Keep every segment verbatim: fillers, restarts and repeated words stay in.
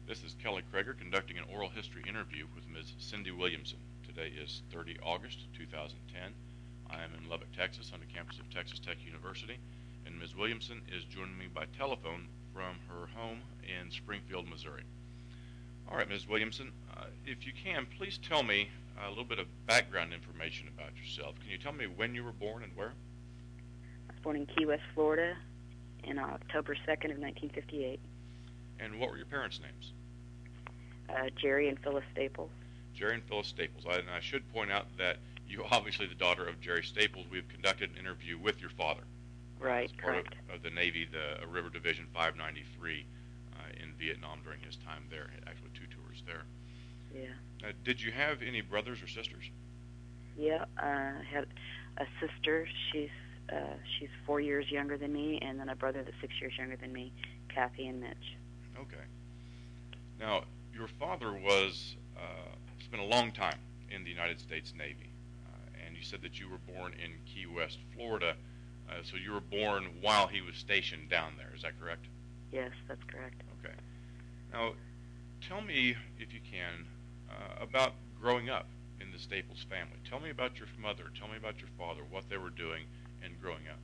This is Kelly Krager conducting an oral history interview with Miz Cindy Williamson. Today is the thirtieth of August two thousand ten. I am in Lubbock, Texas on the campus of Texas Tech University, and Miz Williamson is joining me by telephone from her home in Springfield, Missouri. All right, Miz Williamson, uh, if you can, please tell me a little bit of background information about yourself. Can you tell me when you were born and where? I was born in Key West, Florida, on October second of nineteen fifty-eight. And what were your parents' names? Uh, Jerry and Phyllis Staples. Jerry and Phyllis Staples. I, and I should point out that you are obviously the daughter of Jerry Staples. We've conducted an interview with your father. Right, as part correct. Of, of the Navy, the uh, River Division five ninety-three uh, in Vietnam during his time there. Actually, two tours there. Yeah. Uh, did you have any brothers or sisters? Yeah, uh, I had a sister. She's uh, she's four years younger than me, and then a brother that's six years younger than me, Kathy and Mitch. Okay. Now, your father was uh, spent a long time in the United States Navy, uh, and you said that you were born in Key West, Florida. Uh, so you were born while he was stationed down there. Is that correct? Yes, that's correct. Okay. Now, tell me, if you can, uh, about growing up in the Staples family. Tell me about your mother. Tell me about your father, what they were doing and growing up.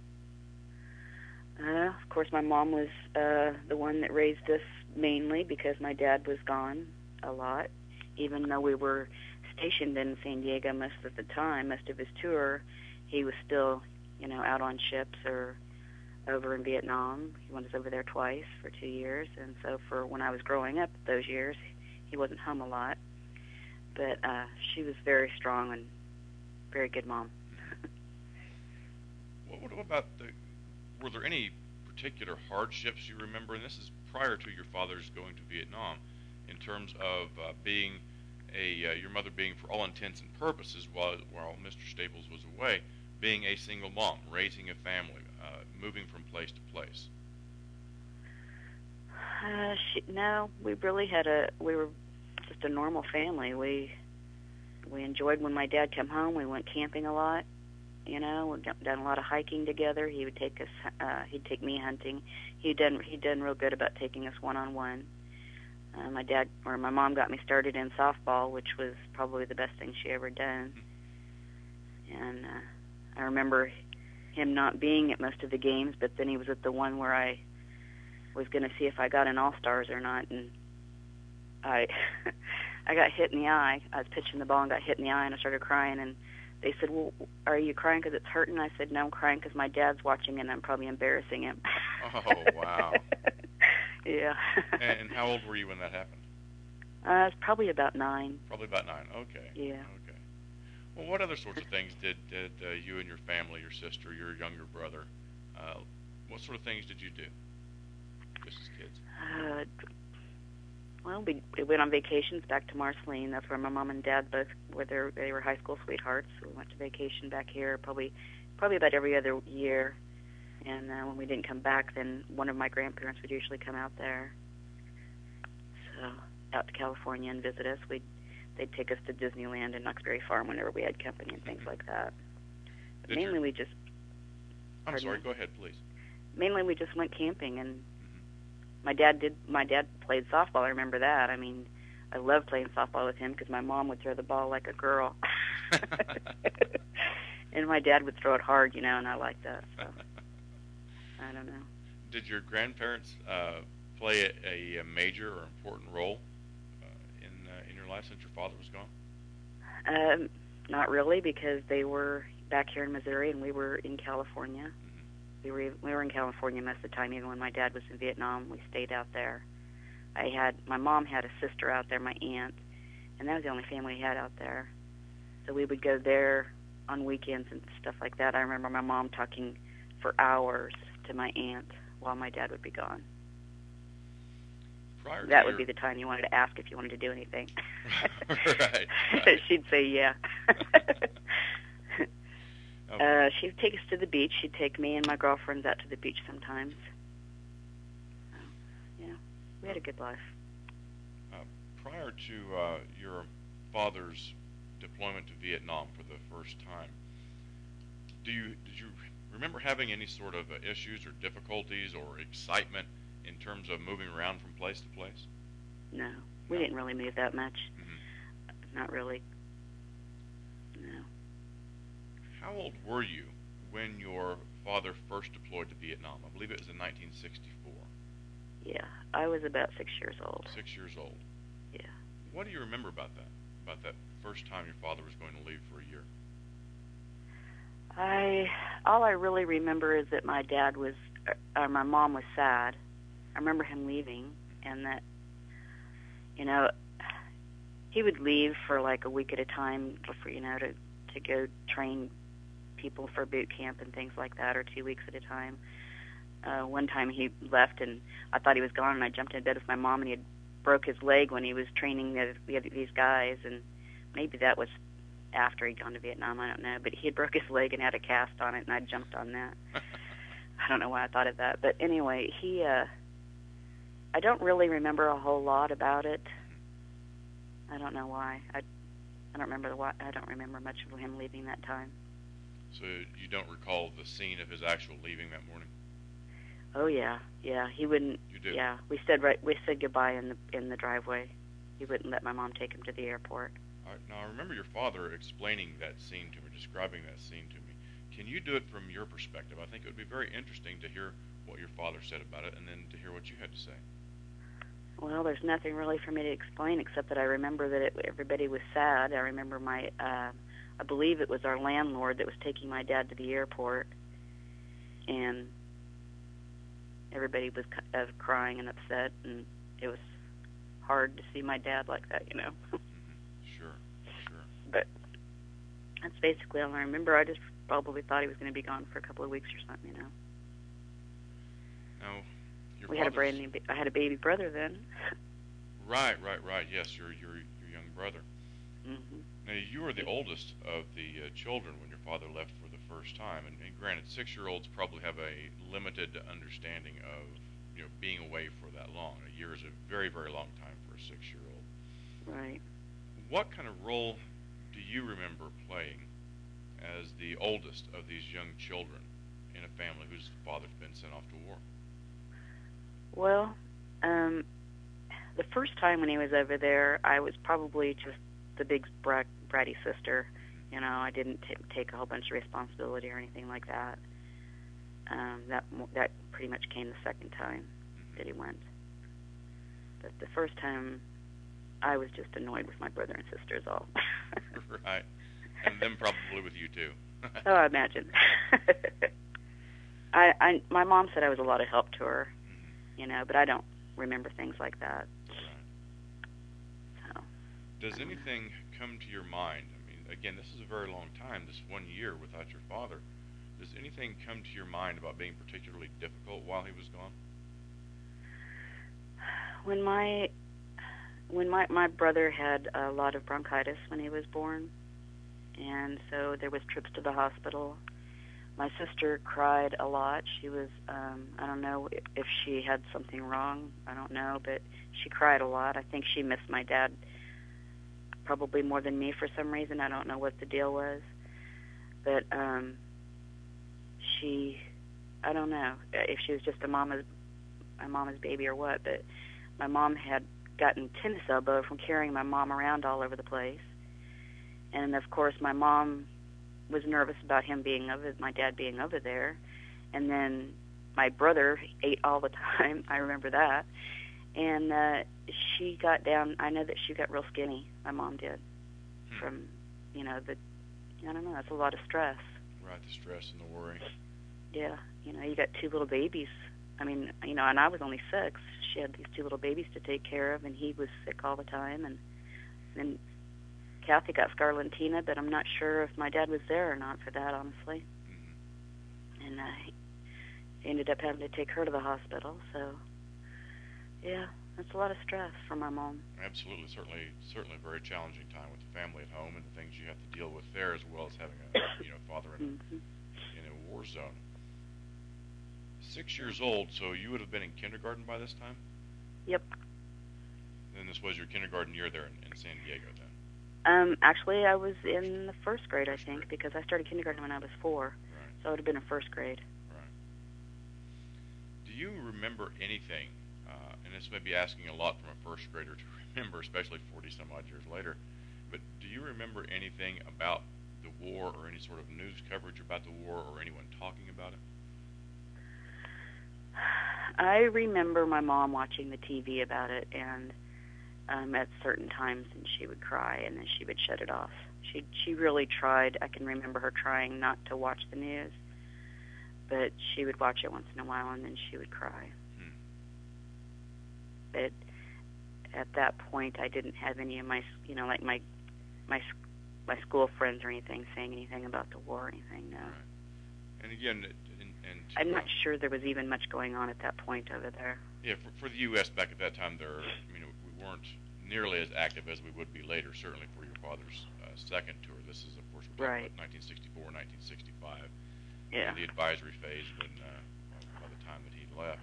Uh, of course, my mom was uh, the one that raised us mainly because my dad was gone a lot. Even though we were stationed in San Diego most of the time, most of his tour, he was still, you know, out on ships or over in Vietnam. He went us over there twice for two years, and so for when I was growing up those years, he wasn't home a lot. But uh, she was very strong and very good mom. What, what about the? Were there any particular hardships you remember? And this is prior to your father's going to Vietnam, in terms of uh, being a uh, your mother being, for all intents and purposes, while while Mister Staples was away, being a single mom, raising a family, uh, moving from place to place. Uh, she, no, we really had a we were just a normal family. We we enjoyed when my dad came home. We went camping a lot. You know, we've done a lot of hiking together. He would take us. Uh, he'd take me hunting. He'd done. He'd done real good about taking us one on one. Uh, my dad or my mom got me started in softball, which was probably the best thing she ever done. And uh, I remember him not being at most of the games, but then he was at the one where I was going to see if I got an All-Stars or not, and I I got hit in the eye. I was pitching the ball and got hit in the eye, and I started crying, and they said, well, are you crying because it's hurting? I said, no, I'm crying because my dad's watching and I'm probably embarrassing him. Oh, wow. Yeah. and, and how old were you when that happened? Uh, I was probably about nine. Probably about nine. Okay. Yeah. Okay. Well, what other sorts of things did, did uh, you and your family, your sister, your younger brother, uh, what sort of things did you do just as kids? Uh, well, we, we went on vacations back to Marceline. That's where my mom and dad both were. There, they were high school sweethearts. So we went to vacation back here probably probably about every other year. And uh, when we didn't come back, then one of my grandparents would usually come out there. So out to California and visit us. We'd they'd take us to Disneyland and Knoxbury Farm whenever we had company and things like that. But Did mainly your- we just I'm Pardon sorry. me? Go ahead, please. mainly we just went camping, and my dad did. My dad played softball. I remember that. I mean, I loved playing softball with him because my mom would throw the ball like a girl, and my dad would throw it hard, you know, and I liked that. So I don't know. Did your grandparents uh, play a, a major or important role uh, in uh, in your life since your father was gone? Um, not really, because they were back here in Missouri and we were in California. We were we were in California most of the time. Even when my dad was in Vietnam, we stayed out there. I had my mom had a sister out there, my aunt, and that was the only family we had out there. So we would go there on weekends and stuff like that. I remember my mom talking for hours to my aunt while my dad would be gone. Prior to That would your- be the time you wanted to ask if you wanted to do anything. right, right. She'd say yeah. Okay. Uh, she'd take us to the beach. She'd take me and my girlfriends out to the beach sometimes. So, yeah, we had a good life. Uh, prior to uh, your father's deployment to Vietnam for the first time, do you did you remember having any sort of uh, issues or difficulties or excitement in terms of moving around from place to place? no. We No. didn't really move that much. Mm-hmm. Not really. No. How old were you when your father first deployed to Vietnam? I believe it was in nineteen sixty-four. Yeah, I was about six years old. Six years old. Yeah. What do you remember about that? About that first time your father was going to leave for a year? I all I really remember is that my dad was, uh, my mom was sad. I remember him leaving, and that, you know, he would leave for like a week at a time, for you know, to to go train people for boot camp and things like that, or two weeks at a time. Uh, one time he left, and I thought he was gone, and I jumped in bed with my mom, and he had broke his leg when he was training the, the, these guys, and maybe that was after he'd gone to Vietnam, I don't know, but he had broke his leg and had a cast on it, and I jumped on that. I don't know why I thought of that, but anyway, he, uh, I don't really remember a whole lot about it. I don't know why. I, I don't remember the why. I don't remember much of him leaving that time. So you don't recall the scene of his actual leaving that morning? Oh yeah, yeah. He wouldn't. You do? Yeah, we said right. We said goodbye in the in the driveway. He wouldn't let my mom take him to the airport. All right, now I remember your father explaining that scene to me, describing that scene to me. Can you do it from your perspective? I think it would be very interesting to hear what your father said about it, and then to hear what you had to say. Well, there's nothing really for me to explain except that I remember that it, everybody was sad. I remember my, uh, I believe it was our landlord that was taking my dad to the airport, and everybody was uh, crying and upset, and it was hard to see my dad like that, you know. Mm-hmm. Sure, sure. But that's basically all I remember. I just probably thought he was going to be gone for a couple of weeks or something, you know. Now, your we had a father's- brand new. Ba- I had a baby brother then. Right, right, right. Yes, your your your young brother. Mm-hmm. Now, you were the oldest of the uh, children when your father left for the first time, and, and granted, six-year-olds probably have a limited understanding of, you know, being away for that long. A year is a very, very long time for a six-year-old. Right. What kind of role do you remember playing as the oldest of these young children in a family whose father's been sent off to war? Well, um, the first time when he was over there, I was probably just the big brat, bratty sister. You know, I didn't t- take a whole bunch of responsibility or anything like that. Um, that that pretty much came the second time Mm-hmm. that he went. But the first time, I was just annoyed with my brother and sisters all. Right. And them probably with you, too. So I imagine. I, I, my mom said I was a lot of help to her, Mm-hmm. you know, but I don't remember things like that. Right. So. Does anything come to your mind? I mean, again, this is a very long time, this one year without your father. Does anything come to your mind about being particularly difficult while he was gone? When my when my my brother had a lot of bronchitis when he was born, and so there was trips to the hospital. My sister cried a lot. She was um, I don't know if she had something wrong. I don't know, but she cried a lot. I think she missed my dad probably more than me for some reason. I don't know what the deal was, but um, she I don't know if she was just a mama's a mama's baby or what, but my mom had gotten tennis elbow from carrying my mom around all over the place. And of course my mom was nervous about him being over, my dad being over there. And then my brother ate all the time. I remember that. And uh, she got down, I know that she got real skinny, my mom did, Hmm. from, you know, the, I don't know, that's a lot of stress. Right, the stress and the worry. Yeah, you know, you got two little babies. I mean, you know, and I was only six. She had these two little babies to take care of, and he was sick all the time. And then Kathy got scarlatina, but I'm not sure if my dad was there or not for that, honestly. Mm-hmm. And uh, he ended up having to take her to the hospital. So, yeah, that's a lot of stress for my mom. Absolutely, certainly, certainly a very challenging time with the family at home and the things you have to deal with there, as well as having a, you know, father in a, Mm-hmm. in a war zone. Six years old, so you would have been in kindergarten by this time? Yep. Then this was your kindergarten year there in, in San Diego then? Um, actually, I was in the first grade, First I think, grade. because I started kindergarten when I was four. Right, So I would have been in first grade. right. Do you remember anything uh, and this may be asking a lot from a first grader to remember, especially forty some odd years later, but do you remember anything about the war or any sort of news coverage about the war or anyone talking about it? I remember my mom watching the T V about it, and um, at certain times, and she would cry, and then she would shut it off. She she really tried. I can remember her trying not to watch the news, but she would watch it once in a while, and then she would cry. Hmm. But at that point, I didn't have any of my, you know, like my my my school friends or anything saying anything about the war or anything. No. Right. And again, and, and to, I'm not uh, sure there was even much going on at that point over there. yeah, for, for the U S back at that time, there, I mean, we weren't nearly as active as we would be later. Certainly for your father's uh, second tour. This is, of course, we're talking Right. about nineteen sixty-four, nineteen sixty-five. Yeah. The advisory phase when uh, by the time that he left.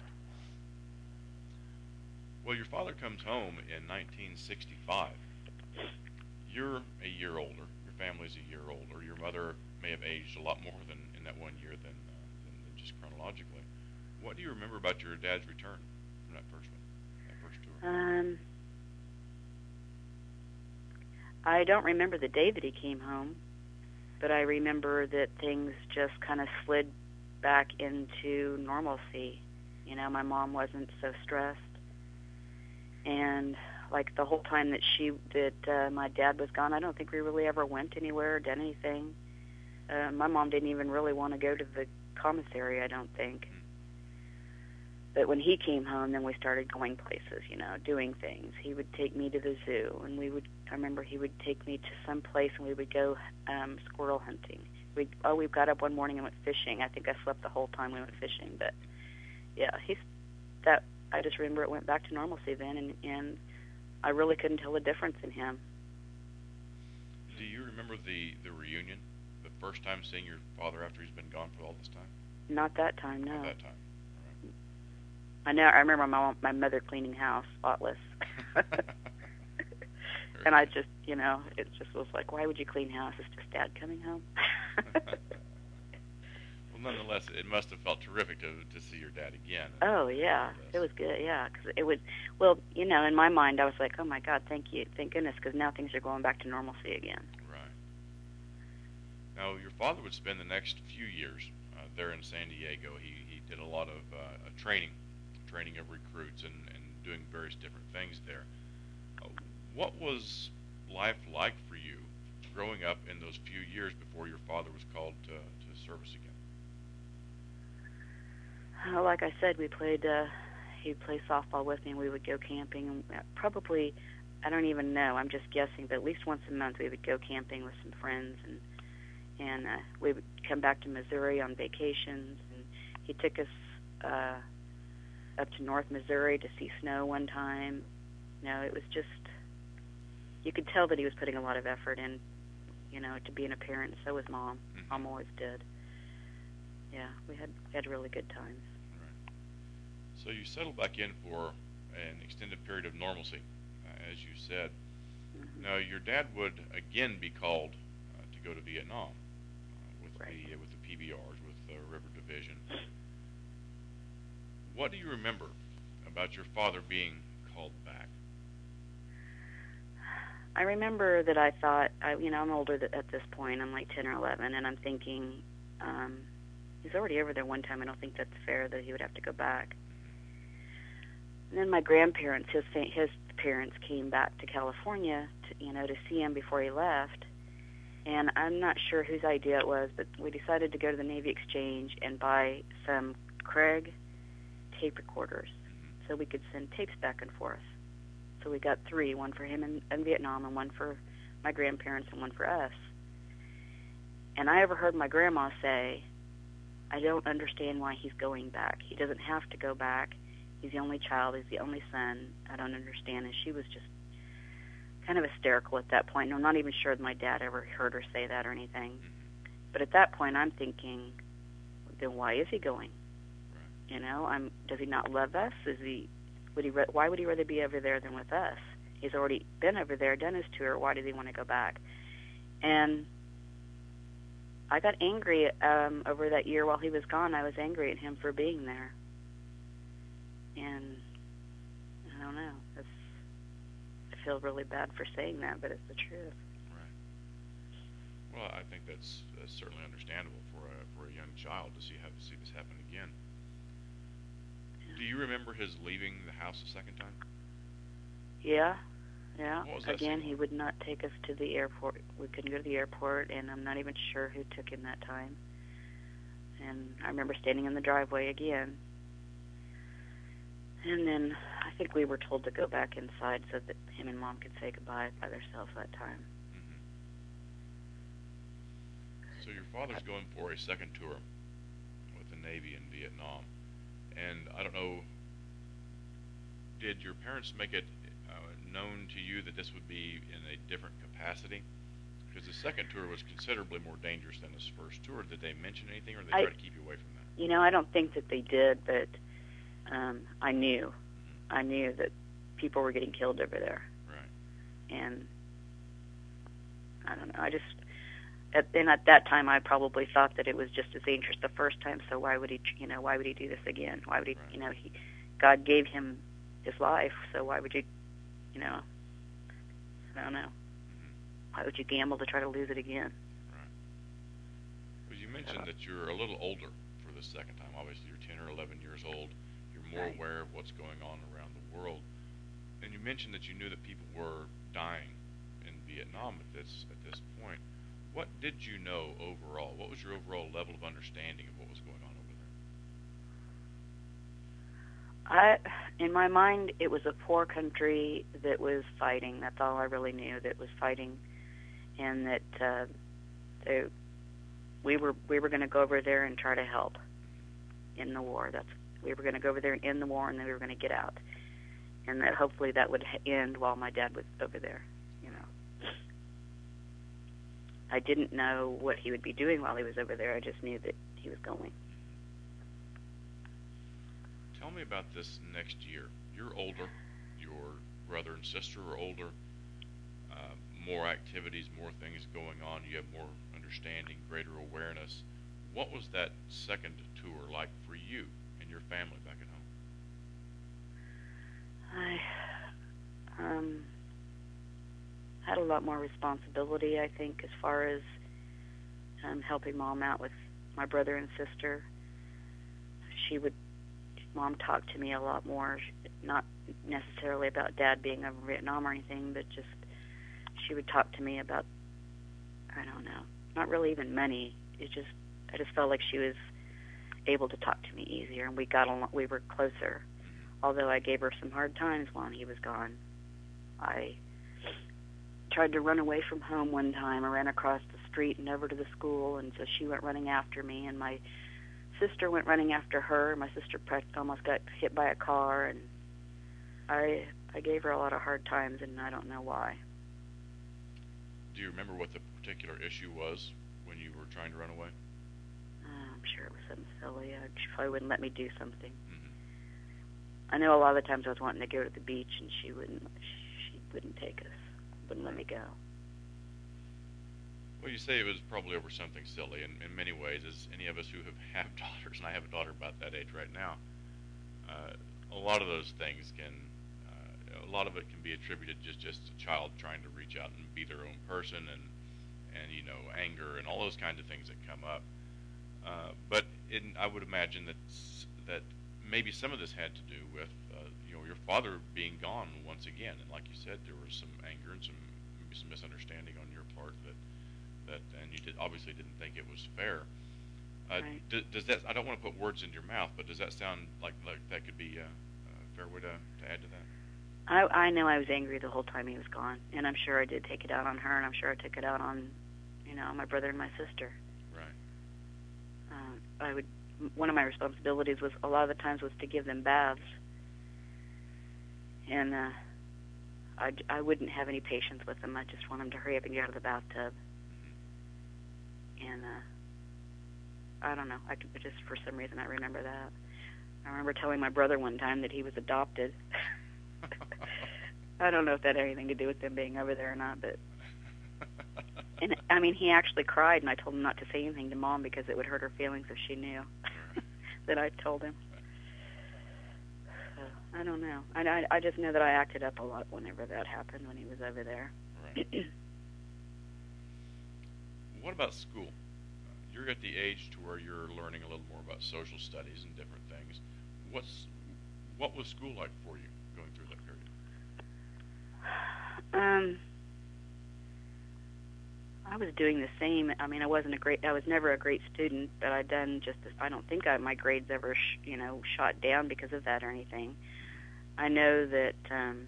Well, your father comes home in nineteen sixty-five. You're a year older. Your family's a year older. Your mother may have aged a lot more than in that one year than, uh, than, than just chronologically. What do you remember about your dad's return from that first one, that first tour? Um, I don't remember the day that he came home, but I remember that things just kind of slid back into normalcy. You know, my mom wasn't so stressed, and like the whole time that she that uh, my dad was gone, I don't think we really ever went anywhere or done anything. Uh, my mom didn't even really want to go to the commissary, I don't think. But when he came home, then we started going places, you know, doing things. He would take me to the zoo, and we would, I remember he would take me to some place, and we would go um, squirrel hunting. We Oh, we got up one morning and went fishing. I think I slept the whole time we went fishing. But, yeah, he's, that, I just remember it went back to normalcy then, and, and I really couldn't tell the difference in him. Do you remember the, the reunion, the first time seeing your father after he's been gone for all this time? Not that time, no. Not that time. I know. I remember my mom, my mother cleaning house, spotless. And I just, you know, it just was like, why would you clean house? Is just Dad coming home? Well, nonetheless, it must have felt terrific to to see your dad again. Oh yeah, it was good. Yeah, because it would. Well, you know, in my mind, I was like, oh my God, thank you, thank goodness, because now things are going back to normalcy again. Right. Now, your father would spend the next few years uh, there in San Diego. He he did a lot of uh, training. training of recruits and, and doing various different things there. Uh, what was life like for you growing up in those few years before your father was called to, to service again? Uh, like I said, we played, uh, he'd play softball with me, and we would go camping. And probably, I don't even know, I'm just guessing, but at least once a month we would go camping with some friends, and and uh, we would come back to Missouri on vacations, and he took us uh, up to North Missouri to see snow one time. You know, it was just, you could tell that he was putting a lot of effort in, you know, to being a parent. So was Mom. Mm-hmm. Mom always did. Yeah, we had we had really good times. Right. So you settled back in for an extended period of normalcy, uh, as you said. Mm-hmm. Now, your dad would again be called uh, to go to Vietnam uh, with Right. the uh, with the P B Rs, with the River Division. What do you remember about your father being called back? I remember that I thought, I, you know, I'm older th- at this point. I'm like ten or eleven, and I'm thinking, um, he's already over there one time. I don't think that's fair that he would have to go back. And then my grandparents, his fa- his parents, came back to California, to, you know, to see him before he left. And I'm not sure whose idea it was, but we decided to go to the Navy Exchange and buy some Craig tape recorders so we could send tapes back and forth. So we got three, one for him in, in Vietnam and one for my grandparents and one for us. And I overheard my grandma say, I don't understand why he's going back. He doesn't have to go back. He's the only child. He's the only son. I don't understand. And she was just kind of hysterical at that point. And I'm not even sure that my dad ever heard her say that or anything. But at that point, I'm thinking, then why is he going? You know, I'm. Does he not love us? Is he? Would he? Why would he rather be over there than with us? He's already been over there, done his tour. Why does he want to go back? And I got angry um, over that year while he was gone. I was angry at him for being there. And feel really bad for saying that, but it's the truth. Right. Well, I think that's, that's certainly understandable for a for a young child to see how to see this happen again. Yeah. Do you remember his leaving the house a second time? Yeah, yeah. What was that Again, scene he like? would not take us to the airport. We couldn't go to the airport, and I'm not even sure who took him that time. And I remember standing in the driveway again. And then I think we were told to go back inside so that him and Mom could say goodbye by themselves that time. Hmm. So your father's going for a second tour with the Navy in Vietnam, and I don't know, did your parents make it uh, known to you that this would be in a different capacity? Because the second tour was considerably more dangerous than his first tour. Did they mention anything, or did they I, try to keep you away from that? You know, I don't think that they did, but um, I knew. Mm-hmm. I knew that people were getting killed over there. Right. And I don't know. I just, at, and at that time, I probably thought that it was just as dangerous the first time. So why would he, you know, why would he do this again? Why would he, Right. you know, he, God gave him his life. So why would you, you know, I don't know. Mm-hmm. Why would you gamble to try to lose it again? Right. Well, you mentioned that you're a little older for the second time. Obviously, you're ten or eleven years old. You're more Right. aware of what's going on around the world. And you mentioned that you knew that people were dying in Vietnam at this at this point. What did you know overall? What was your overall level of understanding of what was going on over there? I, in my mind, it was a poor country that was fighting. That's all I really knew. That was fighting, and that uh, they, we were we were going to go over there and try to help in the war. That's we were going to go over there and end the war, and then we were going to get out, and that hopefully that would end while my dad was over there. You know, I didn't know what he would be doing while he was over there. I just knew that he was going. Tell me about this next year. You're older. Your brother and sister are older. Uh, more activities, more things going on. You have more understanding, greater awareness. What was that second tour like for you and your family back at home? I um, had a lot more responsibility, I think, as far as um, helping Mom out with my brother and sister. She would, Mom talked to me a lot more, not necessarily about Dad being over Vietnam or anything, but just she would talk to me about, I don't know, not really even money. It just, I just felt like she was able to talk to me easier, and we got along, we were closer. Although I gave her some hard times while he was gone. I tried to run away from home one time. I ran across the street and over to the school, and so she went running after me, and my sister went running after her. My sister almost got hit by a car, and I I gave her a lot of hard times, and I don't know why. Do you remember what the particular issue was when you were trying to run away? Uh, I'm sure it was something silly. Uh, she probably wouldn't let me do something. Mm-hmm. I know a lot of the times I was wanting to go to the beach, and she wouldn't. She wouldn't take us. Wouldn't let me go. Well, you say it was probably over something silly. In, in many ways, as any of us who have, have daughters, and I have a daughter about that age right now, uh, a lot of those things can, uh, a lot of it can be attributed just just a child trying to reach out and be their own person, and and you know, anger and all those kinds of things that come up. Uh, but in, I would imagine that that maybe some of this had to do with uh, you know, your father being gone once again, and like you said, there was some anger and some maybe some misunderstanding on your part that that and you did obviously didn't think it was fair. Uh, Right. d- does that? I don't want to put words in your mouth, but does that sound like like that could be a, a fair way to, to add to that? I I know I was angry the whole time he was gone, and I'm sure I did take it out on her, and I'm sure I took it out on, you know, my brother and my sister. Right. Uh, I would. One of my responsibilities was a lot of the times was to give them baths, and uh, I I wouldn't have any patience with them. I just want them to hurry up and get out of the bathtub. Mm-hmm. And uh, I don't know. I could, just for some reason I remember that. I remember telling my brother one time that he was adopted. I don't know if that had anything to do with them being over there or not, but and I mean, he actually cried, and I told him not to say anything to Mom because it would hurt her feelings if she knew that I told him. So I don't know. I, I, I just know that I acted up a lot whenever that happened when he was over there. Right. What about school? Uh, you're at the age to where you're learning a little more about social studies and different things. What's what was school like for you going through that period? Um, I was doing the same. I mean, I wasn't a great. I was never a great student, but I done just. As, I don't think I, my grades ever, sh, you know, shot down because of that or anything. I know that um,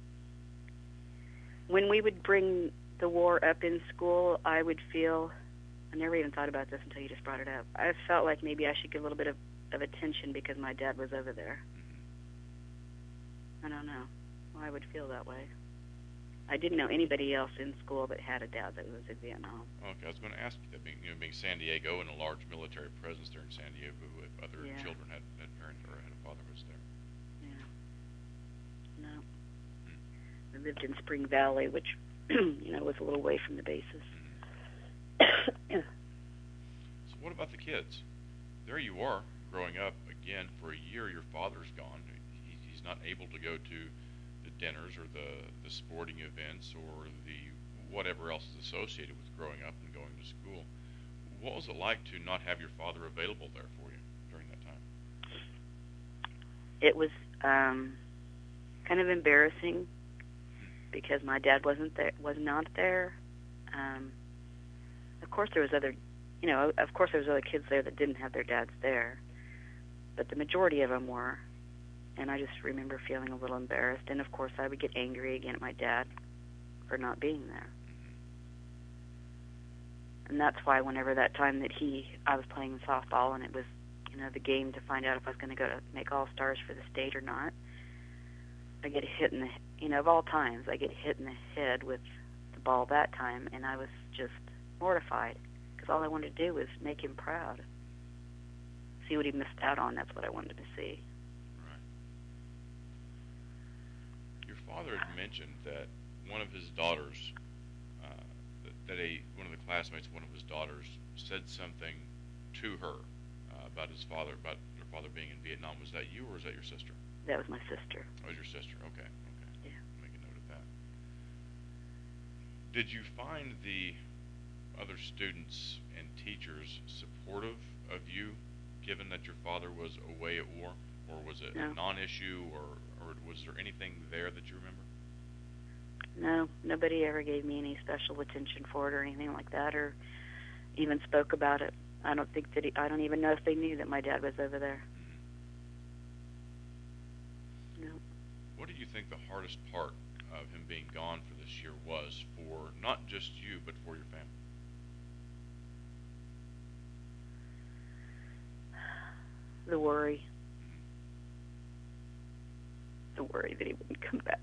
when we would bring the war up in school, I would feel. I never even thought about this until you just brought it up. I felt like maybe I should give a little bit of, of attention because my dad was over there. I don't know. Well, I would feel that way. I didn't know anybody else in school that had a dad that was in Vietnam. Okay, I was going to ask you that, being, you know, being San Diego and a large military presence there in San Diego, if other Yeah. children had, had parents or had a father who was there. Yeah. No. Hmm. I lived in Spring Valley, which, you know, was a little away from the bases. Hmm. Yeah. So what about the kids? There you are, growing up again. For a year, your father's gone. He, he's not able to go to the dinners or the, the sporting events or the whatever else is associated with growing up and going to school. What was it like to not have your father available there for you during that time? It was um, kind of embarrassing because my dad wasn't there, was not there. Um, of course, there was other, you know, of course there was other kids there that didn't have their dads there, but the majority of them were. And I just remember feeling a little embarrassed. And, of course, I would get angry again at my dad for not being there. And that's why whenever that time that he, I was playing softball and it was, you know, the game to find out if I was going to go to make All-Stars for the state or not, I get hit in the, you know, of all times, I get hit in the head with the ball that time. And I was just mortified because all I wanted to do was make him proud. See what he missed out on. That's what I wanted to see. Father had mentioned that one of his daughters, uh, that, that a one of the classmates, one of his daughters, said something to her uh, about his father, about her father being in Vietnam. Was that you, or was that your sister? That was my sister. That was your sister. Okay, okay. Yeah. Make a note of that. Did you find the other students and teachers supportive of you, given that your father was away at war? Or was it No. a non-issue, or, or was there anything there that you remember? No, nobody ever gave me any special attention for it or anything like that, or even spoke about it. I don't think that he, I don't even know if they knew that my dad was over there. Mm-hmm. No. What do you think the hardest part of him being gone for this year was for not just you, but for your family? The worry. The worry that he wouldn't come back.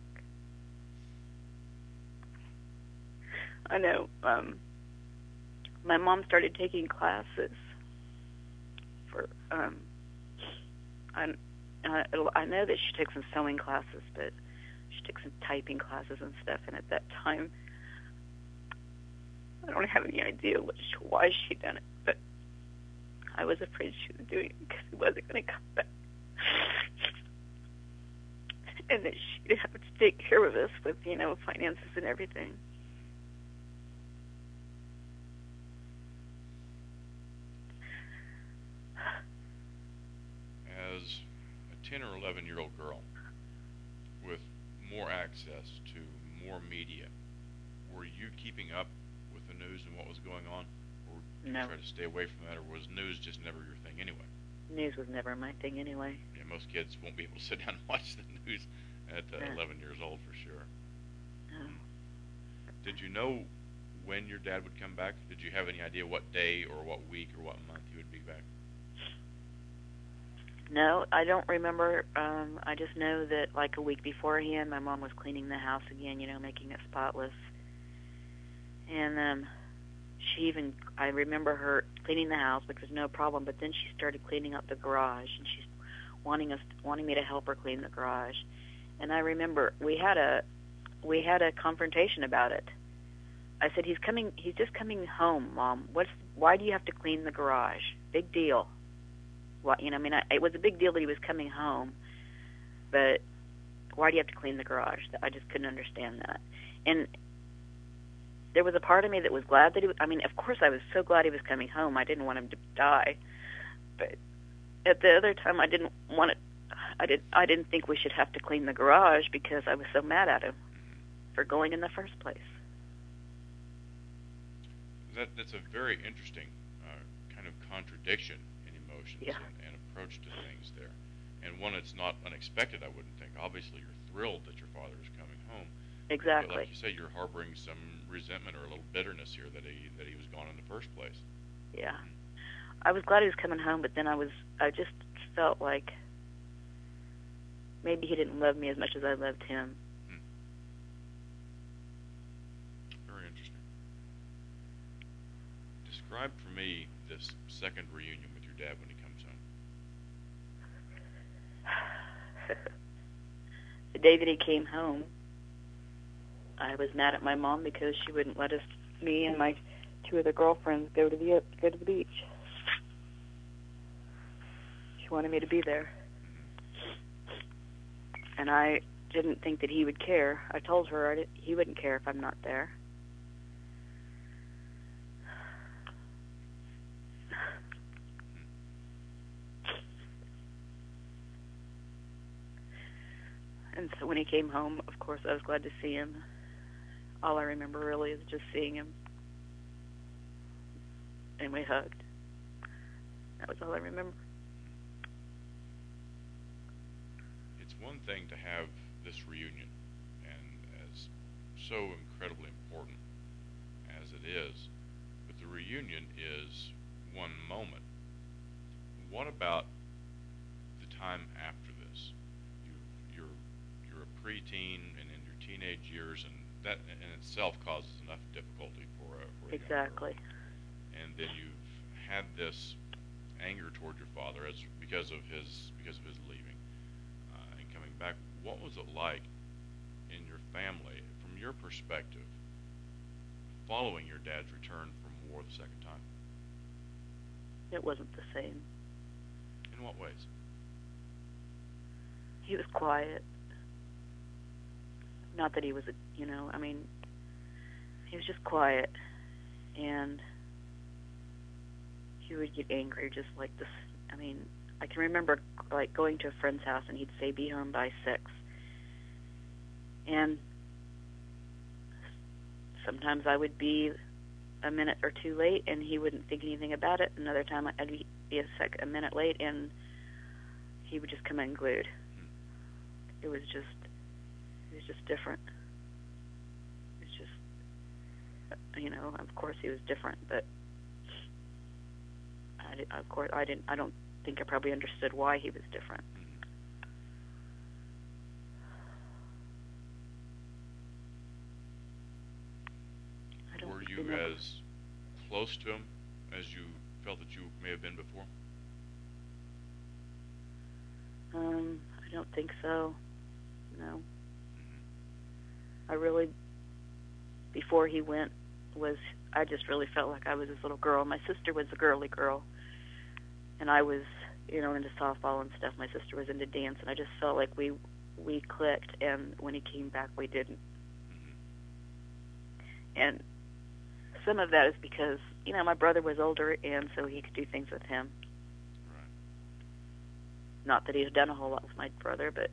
I know. Um, my mom started taking classes for. Um, I, I I know that she took some sewing classes, but she took some typing classes and stuff. And at that time, I don't have any idea what, why she done it, but I was afraid she was doing it because he wasn't going to come back. And that she'd have to take care of us with, you know, finances and everything. As a ten or eleven year old girl with more access to more media, were you keeping up with the news and what was going on? Or did No. you try to stay away from that, or was news just never your thing anyway? News was never my thing anyway. Yeah, most kids won't be able to sit down and watch the news at uh, Yeah. eleven years old for sure. No. Did you know when your dad would come back? Did you have any idea what day or what week or what month he would be back? No, I don't remember. Um, I just know that like a week beforehand, my mom was cleaning the house again, you know, making it spotless. And um, she even, I remember her cleaning the house, which was no problem, but then she started cleaning up the garage, and she's wanting us, wanting me to help her clean the garage. And I remember we had a, we had a confrontation about it. I said, he's coming, he's just coming home, Mom. What's, why do you have to clean the garage? Big deal. Well, you know, I mean, I, it was a big deal that he was coming home, but why do you have to clean the garage? I just couldn't understand that. And there was a part of me that was glad that he was, I mean, of course I was so glad he was coming home. I didn't want him to die. But at the other time, I didn't want it. I did. I didn't think we should have to clean the garage because I was so mad at him for going in the first place. That that's a very interesting uh, kind of contradiction in emotions Yeah. and, and approach to things there, and one that's not unexpected. I wouldn't think. Obviously, you're thrilled that your father is coming home. Exactly. But like you say, you're harboring some resentment or a little bitterness here that he that he was gone in the first place. Yeah. I was glad he was coming home, but then I was. I just felt like maybe he didn't love me as much as I loved him. Hmm. Very interesting. Describe for me this second reunion with your dad when he comes home. The day that he came home, I was mad at my mom because she wouldn't let us, me and my two other girlfriends, go to the go to the beach. She wanted me to be there, and I didn't think that he would care. I told her I did, he wouldn't care if I'm not there. And so when he came home, of course, I was glad to see him. All I remember really is just seeing him. And we hugged. That was all I remember. It's one thing to have this reunion, and as so incredibly important as it is, but the reunion is one moment. What about the time after this? You, you're you're a preteen and in your teenage years, and that in itself causes enough difficulty for a for a Exactly. young girl. And then you've had this anger toward your father as because of his because of his leaving uh, and coming back. What was it like in your family, from your perspective, following your dad's return from war the second time? It wasn't the same. In what ways? He was quiet. Not that he was a, you know, I mean, he was just quiet. And he would get angry just like this. I mean, I can remember like going to a friend's house and he'd say, be home by six. And sometimes I would be a minute or two late and he wouldn't think anything about it. Another time I'd be a, sec, a minute late and he would just come in glued. It was just, it was just different. It's just, you know, of course he was different, but I did, of course I didn't, I don't think I probably understood why he was different. I don't Were you remember. as close to him as you felt that you may have been before? Um, I don't think so. No. Mm-hmm. I really, before he went, was, I just really felt like I was his little girl. My sister was a girly girl, and I was, you know, into softball and stuff. My sister was into dance, and I just felt like we we clicked, and when he came back, we didn't. Mm-hmm. And some of that is because, you know, my brother was older, and so he could do things with him. Right. Not that he's done a whole lot with my brother, but,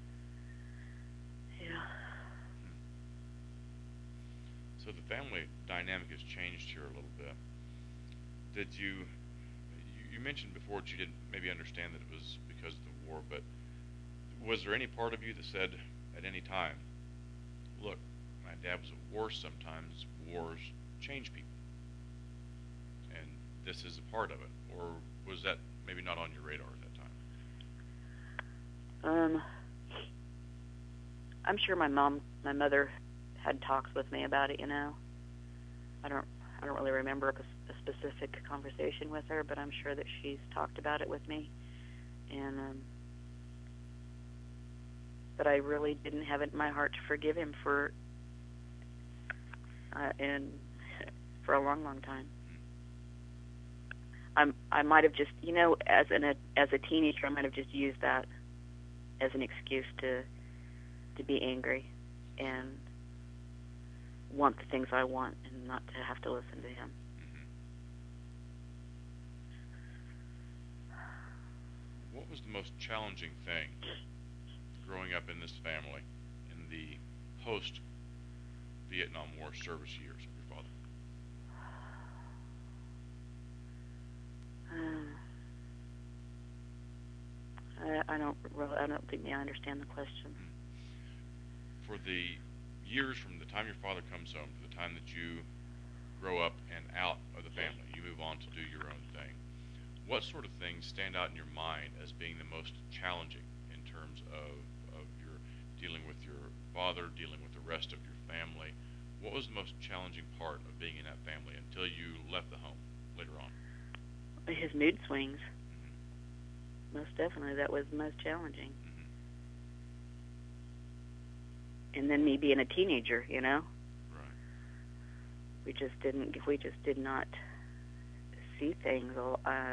yeah. So the family dynamic has changed here a little bit. Did you, you, you mentioned before that you didn't maybe understand that it was because of the war, but was there any part of you that said at any time, look, my dad was at war, sometimes wars change people, and this is a part of it? Or was that maybe not on your radar at that time? Um, I'm sure my mom, my mother had talks with me about it, you know. I don't I don't really remember a, a specific conversation with her, but I'm sure that she's talked about it with me. And um but I really didn't have it in my heart to forgive him for uh, and for a long, long time. I'm I might have just, you know, as an as a teenager, I might have just used that as an excuse to to be angry and want the things I want and not to have to listen to him. Mm-hmm. What was the most challenging thing growing up in this family in the post-Vietnam War service years of your father? Um, I, I don't really, I don't think I understand the question. For the years from the time your father comes home to the time that you grow up and out of the family, you move on to do your own thing, what sort of things stand out in your mind as being the most challenging in terms of, of your dealing with your father, dealing with the rest of your family? What was the most challenging part of being in that family until you left the home later on? His mood swings. Mm-hmm. Most definitely, that was the most challenging. Mm-hmm. And then me being a teenager, you know, Right. we just didn't, we just did not see things. Uh,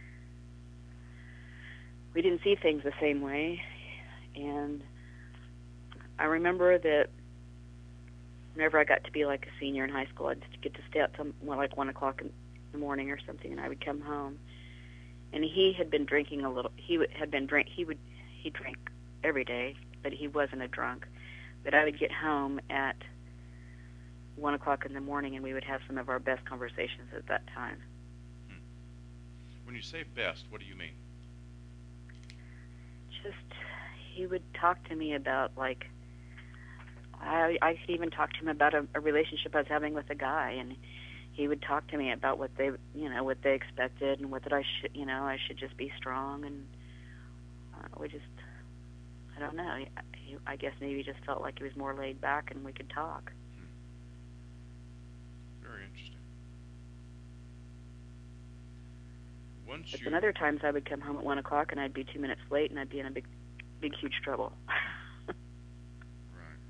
we didn't see things the same way, and I remember that whenever I got to be like a senior in high school, I'd get to stay out till well, like one o'clock in the morning or something, and I would come home. And he had been drinking a little. He would, had been drink. He would he drank every day, but he wasn't a drunk. But I would get home at one o'clock in the morning, and we would have some of our best conversations at that time. Hmm. When you say best, what do you mean? Just he would talk to me about like I I could even talk to him about a, a relationship I was having with a guy, and he would talk to me about what they, you know, what they expected and what that I should, you know, I should just be strong. And uh, we just, I don't know. He, he, I guess maybe he just felt like he was more laid back and we could talk. Hmm. Very interesting. Once But you... then other times I would come home at one o'clock and I'd be two minutes late and I'd be in a big, big, huge trouble. Right.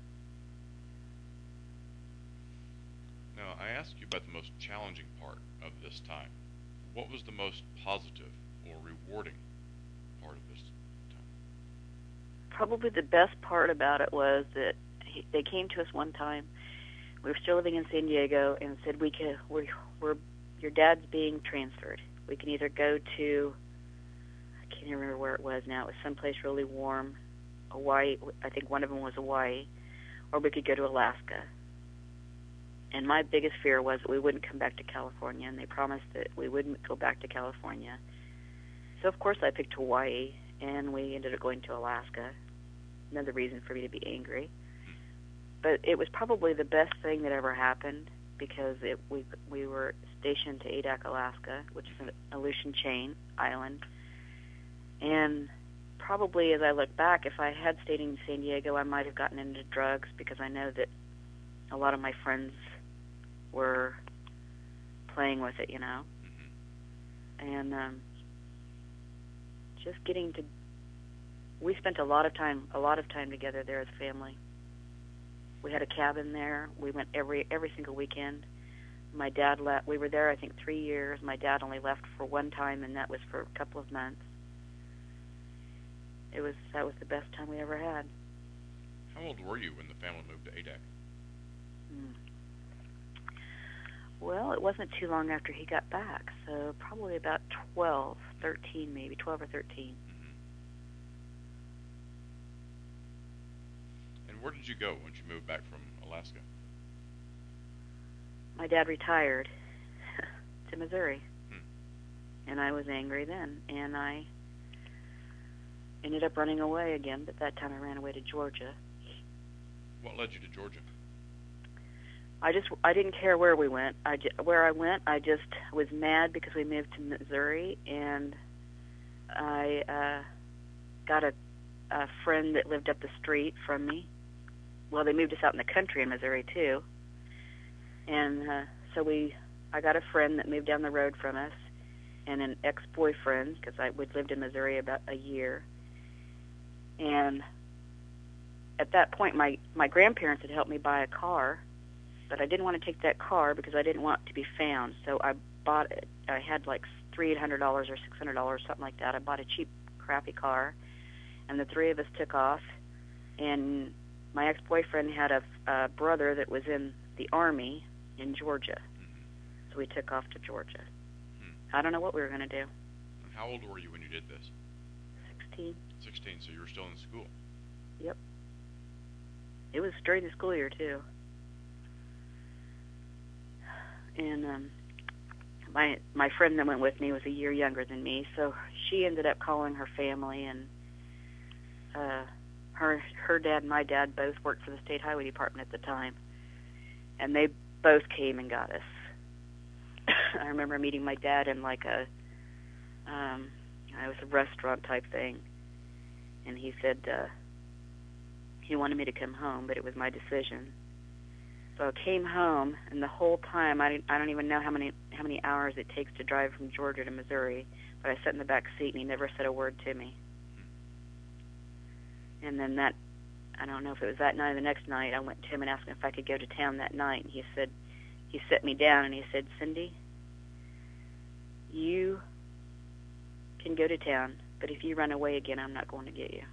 Now, I asked you about the most challenging part of this time. What was the most positive or rewarding part of this time? Probably the best part about it was that he, they came to us one time. We were still living in San Diego and said, we could, we're, we're, your dad's being transferred. We can either go to, I can't even remember where it was now. It was someplace really warm, Hawaii. I think one of them was Hawaii, or we could go to Alaska. And my biggest fear was that we wouldn't come back to California, and they promised that we wouldn't go back to California. So, of course, I picked Hawaii, and we ended up going to Alaska. Another reason for me to be angry. But it was probably the best thing that ever happened because it, we we were stationed to Adak, Alaska, which is an Aleutian chain island. And probably as I look back, if I had stayed in San Diego, I might have gotten into drugs because I know that a lot of my friends were playing with it, you know. Mm-hmm. And um, just getting to, we spent a lot of time, a lot of time together there as a family. We had a cabin there. We went every every single weekend. My dad left. We were there, I think, three years. My dad only left for one time, and that was for a couple of months. It was that was the best time we ever had. How old were you when the family moved to Adak? Hmm. Well, it wasn't too long after he got back, so probably about twelve, thirteen, maybe twelve or thirteen. Mm-hmm. And where did you go once you moved back from Alaska? My dad retired to Missouri, hmm. and I was angry then, and I ended up running away again, but that time I ran away to Georgia. What led you to Georgia? I just, I didn't care where we went. I just, where I went, I just was mad because we moved to Missouri, and I uh, got a, a friend that lived up the street from me. Well, they moved us out in the country in Missouri too, and uh, so we, I got a friend that moved down the road from us, and an ex-boyfriend because I we'd lived in Missouri about a year, and at that point, my my grandparents had helped me buy a car. But I didn't want to take that car because I didn't want it to be found. So I bought it. I had like three hundred dollars or six hundred dollars, something like that. I bought a cheap, crappy car, and the three of us took off. And my ex-boyfriend had a, a brother that was in the Army in Georgia. Mm-hmm. So we took off to Georgia. Hmm. I don't know what we were going to do. And how old were you when you did this? sixteen. sixteen, so you were still in school. Yep. It was during the school year, too. And um, my my friend that went with me was a year younger than me, so she ended up calling her family, and uh, her her dad and my dad both worked for the State Highway Department at the time, and they both came and got us. I remember meeting my dad in like a um, it was a restaurant type thing, and he said uh, he wanted me to come home, but it was my decision. So I came home, and the whole time, I, didn't, I don't even know how many how many hours it takes to drive from Georgia to Missouri, but I sat in the back seat, and he never said a word to me. And then that, I don't know if it was that night or the next night, I went to him and asked him if I could go to town that night, and he said, he set me down, and he said, Cindy, you can go to town, but if you run away again, I'm not going to get you.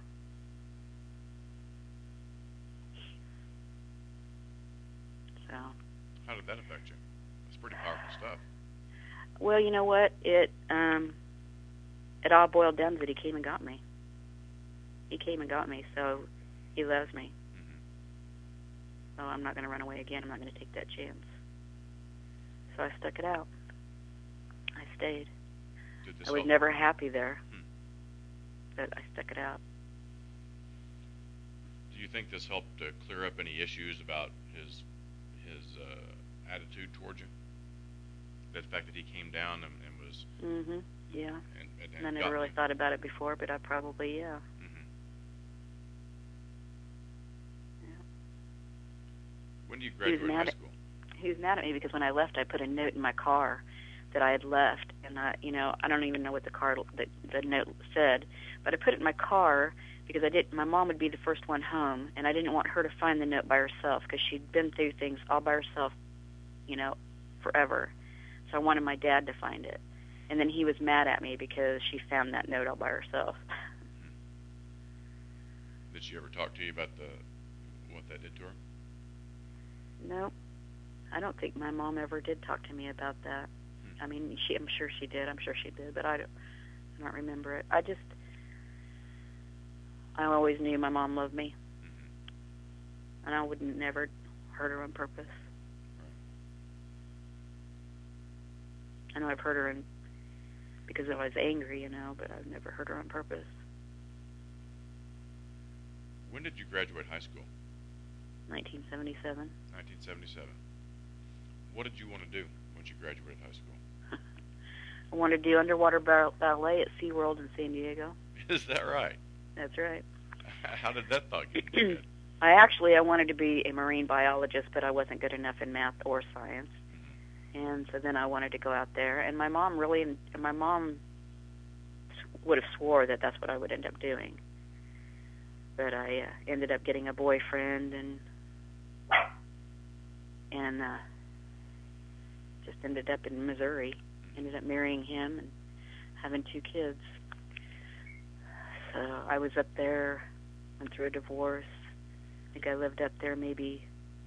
So. How did that affect you? That's pretty powerful stuff. Well, you know what? It um, it all boiled down to that he came and got me. He came and got me, so he loves me. Mm-hmm. So I'm not going to run away again. I'm not going to take that chance. So I stuck it out. I stayed. Did this I was help? never happy there, Hmm. but I stuck it out. Do you think this helped to clear up any issues about his his uh, attitude towards you? The fact that he came down and, and was... Mm-hmm. Yeah. And, and, And I and never got really you. thought about it before, but I probably, yeah. Mm-hmm. Yeah. When do you He was graduate high mad at- school? He was mad at me because when I left, I put a note in my car that I had left, and I, you know, I don't even know what the car the, the note said, but I put it in my car because I did. My mom would be the first one home, and I didn't want her to find the note by herself because she'd been through things all by herself, you know, forever. So I wanted my dad to find it, and then he was mad at me because she found that note all by herself. Mm-hmm. Did she ever talk to you about the what that did to her? No, I don't think my mom ever did talk to me about that. I mean, she, I'm sure she did. I'm sure she did, but I don't, I don't remember it. I just, I always knew my mom loved me, Mm-hmm. and I would never hurt her on purpose. Right. I know I've hurt her in, because I was angry, you know, but I've never hurt her on purpose. When did you graduate high school? nineteen seventy-seven. nineteen seventy-seven. What did you want to do once you graduated high school? I wanted to do underwater ba- ballet at SeaWorld in San Diego. Is that right? That's right. How did that thought get in your head? I actually, I wanted to be a marine biologist, but I wasn't good enough in math or science. Mm-hmm. And so then I wanted to go out there. And my mom really, my mom would have swore that that's what I would end up doing. But I uh, ended up getting a boyfriend and and uh, just ended up in Missouri. Ended up marrying him and having two kids. So I was up there, went through a divorce. I think I lived up there maybe,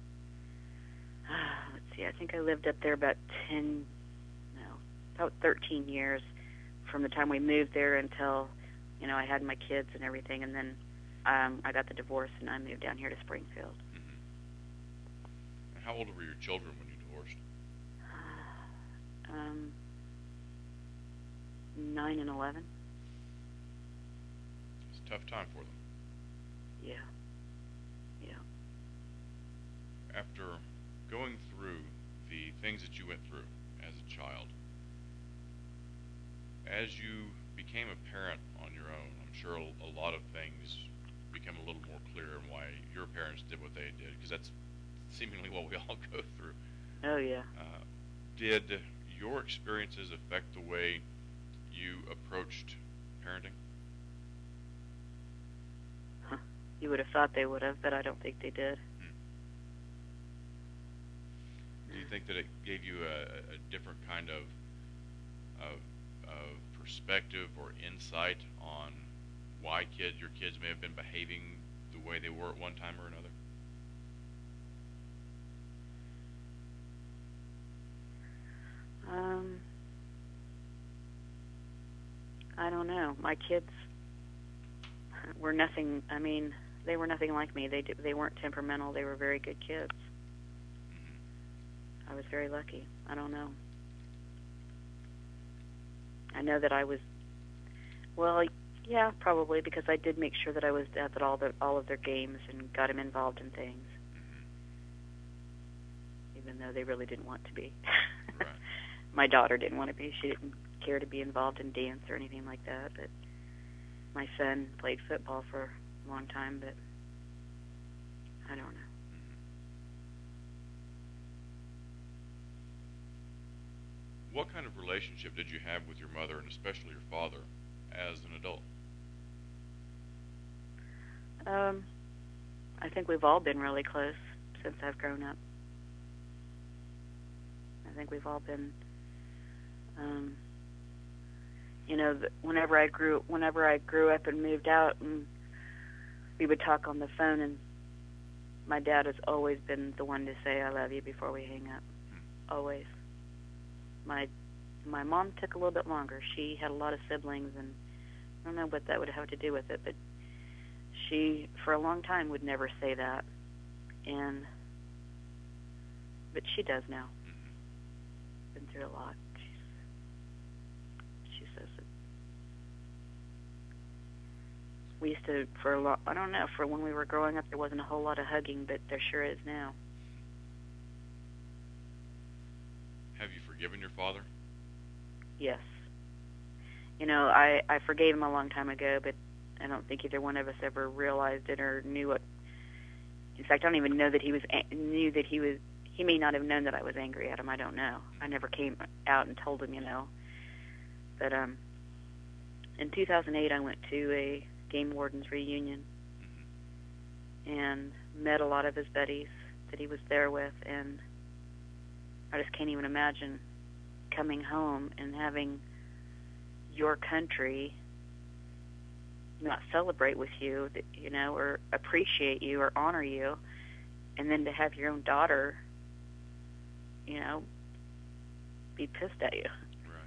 uh, let's see, I think I lived up there about ten, no, about thirteen years from the time we moved there until, you know, I had my kids and everything. And then um, I got the divorce and I moved down here to Springfield. Mm-hmm. And how old were your children when you divorced? Um, nine and eleven. It's a tough time for them. Yeah. Yeah. After going through the things that you went through as a child, as you became a parent on your own, I'm sure a lot of things become a little more clear in why your parents did what they did, because that's seemingly what we all go through. Oh, yeah. Uh, did your experiences affect the way you approached parenting? Huh. You would have thought they would have, but I don't think they did. Hmm. Do you think that it gave you a, a different kind of, of of perspective or insight on why kid your kids may have been behaving the way they were at one time or another? Um, I don't know. My kids were nothing. I mean, they were nothing like me. They did, they weren't temperamental. They were very good kids. Mm-hmm. I was very lucky. I don't know. I know that I was. Well, yeah, probably because I did make sure that I was at all the all of their games and got them involved in things, Mm-hmm. even though they really didn't want to be. Right. My daughter didn't want to be. She didn't care to be involved in dance or anything like that. But my son played football for a long time, but I don't know. Mm-hmm. What kind of relationship did you have with your mother and especially your father as an adult? Um, I think we've all been really close since I've grown up. I think we've all been, um, you know, th- whenever I grew, whenever I grew up and moved out, and we would talk on the phone, and my dad has always been the one to say "I love you" before we hang up. Always. My my mom took a little bit longer. She had a lot of siblings, and I don't know what that would have to do with it, but she, for a long time, would never say that, and but she does now. Mm-hmm. Been through a lot. She's, she says it. We used to, for a lot, I don't know, for when we were growing up, there wasn't a whole lot of hugging, but there sure is now. Have you forgiven your father? Yes. You know, I, I forgave him a long time ago, but I don't think either one of us ever realized it or knew what. In fact, I don't even know that he was knew that he was. He may not have known that I was angry at him. I don't know. I never came out and told him, you know. But um, in two thousand eight, I went to a game warden's reunion Mm-hmm. and met a lot of his buddies that he was there with, and I just can't even imagine coming home and having your country not celebrate with you, you know, or appreciate you or honor you, and then to have your own daughter, you know, be pissed at you. Right.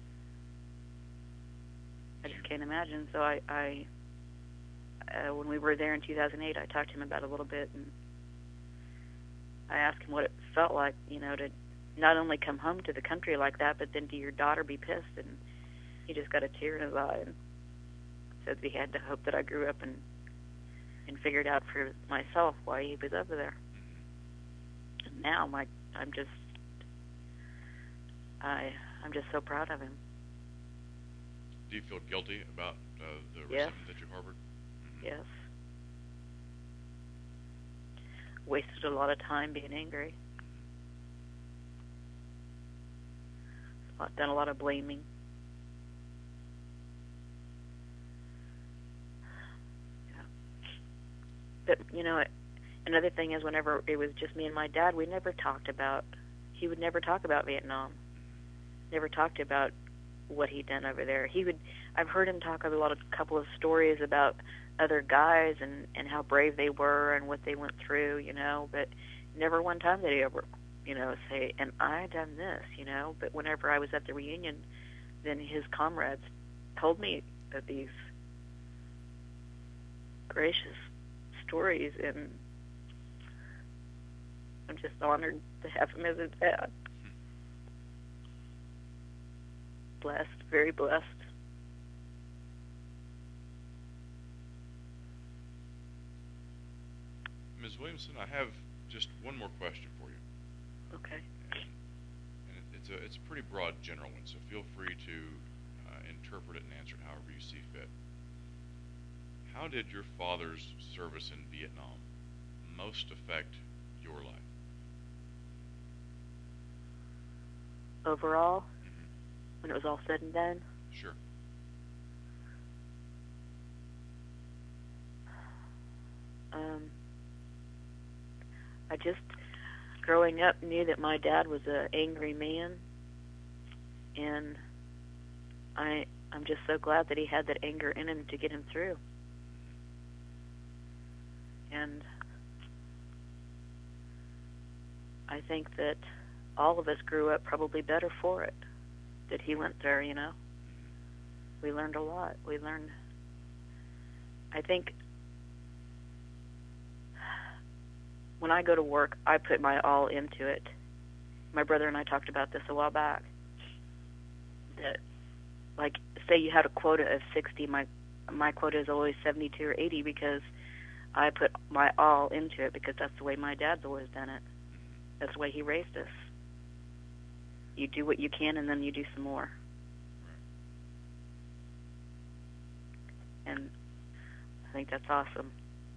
I just can't imagine. So I, I uh, when we were there in two thousand eight, I talked to him about it a little bit, and I asked him what it felt like, you know, to not only come home to the country like that, but then to your daughter be pissed, and he just got a tear in his eye and said he had to hope that I grew up and and figured out for myself why he was over there. Mm-hmm. And now, my I'm just I I'm just so proud of him. Do you feel guilty about uh, the Yes. resentment that you harbored? Mm-hmm. Yes. Wasted a lot of time being angry. Done a lot of blaming. Yeah. But, you know, another thing is whenever it was just me and my dad, we never talked about, he would never talk about Vietnam. Never talked about what he'd done over there. He would, I've heard him talk a lot of, couple of stories about other guys and, and how brave they were and what they went through, you know, but never one time did he ever, you know, say, and I done this, you know. But whenever I was at the reunion, then his comrades told me of these gracious stories, and I'm just honored to have him as a dad. Blessed, very blessed. Miz Williamson, I have just one more question for you. Okay. And, and it, it's a it's a pretty broad, general one, so feel free to uh, interpret it and answer it however you see fit. How did your father's service in Vietnam most affect your life? Overall, Mm-hmm. when it was all said and done, Sure. um, I just, growing up, knew that my dad was an angry man, and I I'm just so glad that he had that anger in him to get him through. And I think that all of us grew up probably better for it, that he went there, you know. We learned a lot. We learned, I think, when I go to work, I put my all into it. My brother and I talked about this a while back. That, like, say you had a quota of sixty, my my quota is always seventy-two or eighty because I put my all into it because that's the way my dad's always done it. That's the way he raised us. You do what you can and then you do some more. And I think that's awesome.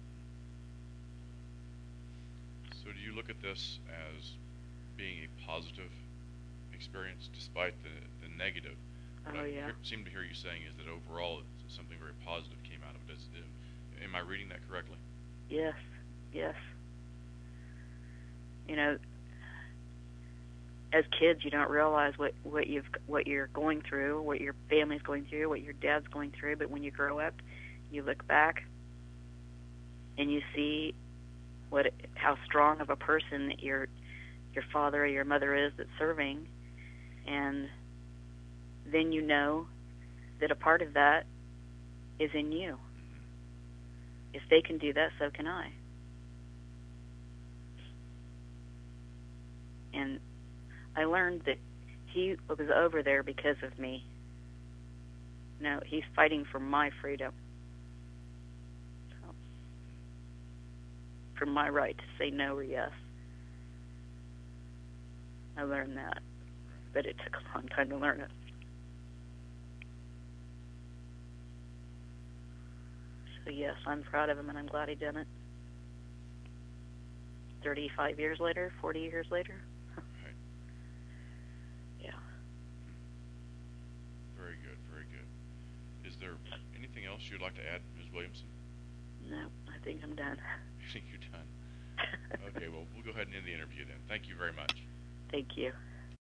So do you look at this as being a positive experience despite the, the negative? What Oh, I yeah. hear, seem to hear you saying is that overall it's something very positive came out of it. Is, am I reading that correctly? Yes, yes. You know, as kids, you don't realize what what you've what you're going through, what your family's going through, what your dad's going through. But when you grow up, you look back and you see what how strong of a person that your your father or your mother is that's serving, and then you know that a part of that is in you. If they can do that, so can I. And I learned that he was over there because of me. No, he's fighting for my freedom. So, for my right to say no or yes. I learned that, but it took a long time to learn it. So yes, I'm proud of him and I'm glad he did it. thirty-five years later, forty years later. Right. Yeah. Very good, very good. Is there anything else you'd like to add, Miz Williamson? No, I think I'm done. You think you're done? Okay, well, we'll go ahead and end the interview then. Thank you very much. Thank you.